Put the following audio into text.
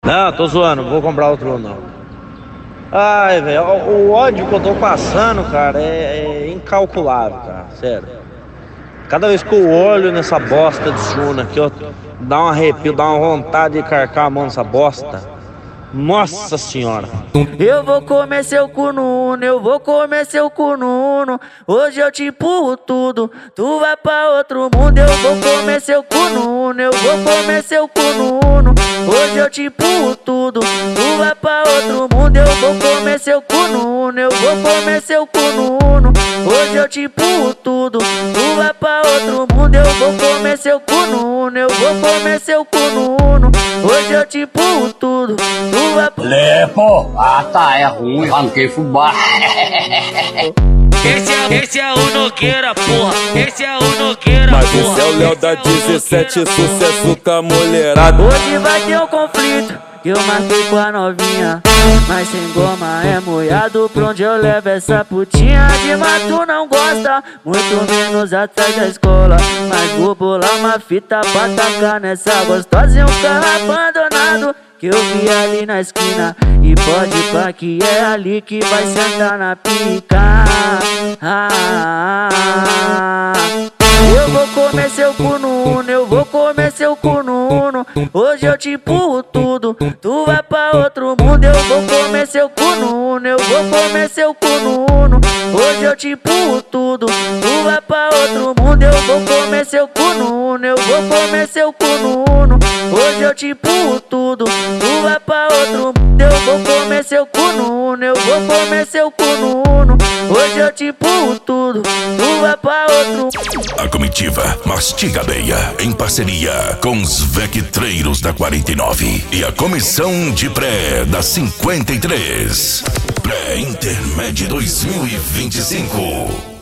Não, tô zoando, não vou comprar outro não. Ai, velho, o ódio que eu tô passando, cara, é incalculável, cara, sério. Cada vez que eu olho nessa bosta de Suna aqui, ó, dá um arrepio, dá uma vontade de carcar a mão nessa bosta. Nossa senhora. Eu vou comer seu cu no uno, eu vou comer seu cu no uno. Hoje eu te empurro tudo, tu vai pra outro mundo. Eu vou comer seu cu no uno, eu vou comer seu cu no uno. Hoje eu te empurro tudo, tu vai pra outro mundo. Eu vou comer seu cu no uno, eu vou comer seu cu no uno. Hoje eu te empurro tudo, tu vai pra outro mundo. Eu vou comer seu cu no uno, eu vou comer seu cu no uno. Hoje eu te empurro tudo, tu vai pra... Lepo, tá, é ruim, arranquei fubá. Esse é o Nogueira, porra. Esse é o Nogueira, Mas porra. esse é o Léo da 17, sucesso com a mulherada. Hoje vai ter um conflito, que eu marquei com a novinha. Mas sem goma é molhado, pra onde eu levo essa putinha? De mato não gosta, muito menos atrás da escola. Mas vou bolar uma fita pra tacar nessa gostosa e um carro abandonado que eu vi ali na esquina. E pode pá que é ali que vai sentar na pica. Eu vou comer seu cu no uno, eu vou comer seu cu no uno. Hoje eu te empurro tudo, tu vai pra outro mundo. Eu vou comer seu cu no uno, eu vou comer seu cu no uno. Hoje eu te empurro tudo, tu vai pra outro mundo. Eu vou comer seu cu no uno, eu vou comer seu cu no uno. Hoje eu te empurro tudo, tu vai pra outro mundo. Eu vou comer seu cu no uno, eu vou comer seu cu no uno. Hoje eu te empurro tudo, tu vai pra outro. A comitiva Mastiga Beia, em parceria com os Vectreiros da 49 e a comissão de pré da 53. Pré-Intermédio 2025.